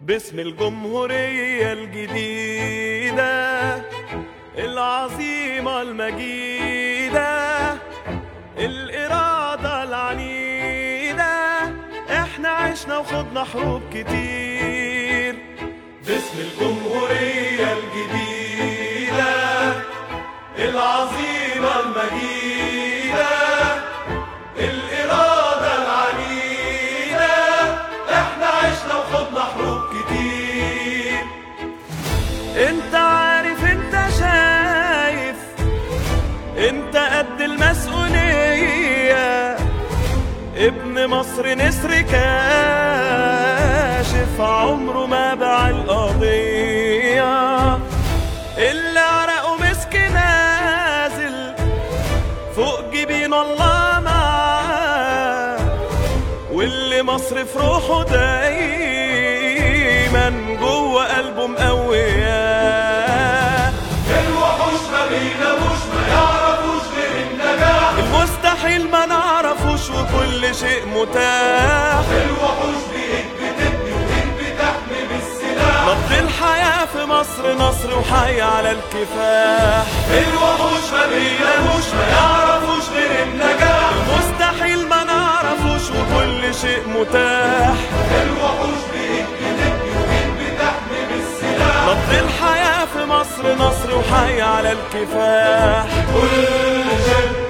باسم الجمهورية الجديدة العظيمة المجيدة، الإرادة العنيدة، احنا عشنا وخضنا حروب كتير. باسم الجمهورية الجديدة العظيمة المجيدة، الإرادة العنيدة، احنا عشنا وخضنا حروب كتير. انت عارف، انت شايف، انت قد المسؤولية، ابن مصر نسر كاشف عمره ما باع القضية، اللي عرقه مسك نازل فوق جبين الله معاه، واللي مصر في روحه دايما جوه قلبه مقوياه. الوحوش ما بيناموش، ما يعرفوش غير النجاح، المستحيل ما نعرفوش وكل شيء متاح. الوحوش بإيد بتبني وإيد بتحمي بالسلاح، نبض الحياة في مصر نصر وحي على الكفاح. الوحوش ما بيناموش، ما يعرفوش غير النجاح، المستحيل ما نعرفوش وكل شيء متاح. الوحوش بإيد بتبني وإيد بتحمي بالسلاح، نبض الحياة في مصر نصر وحي على الكفاح. كل شيء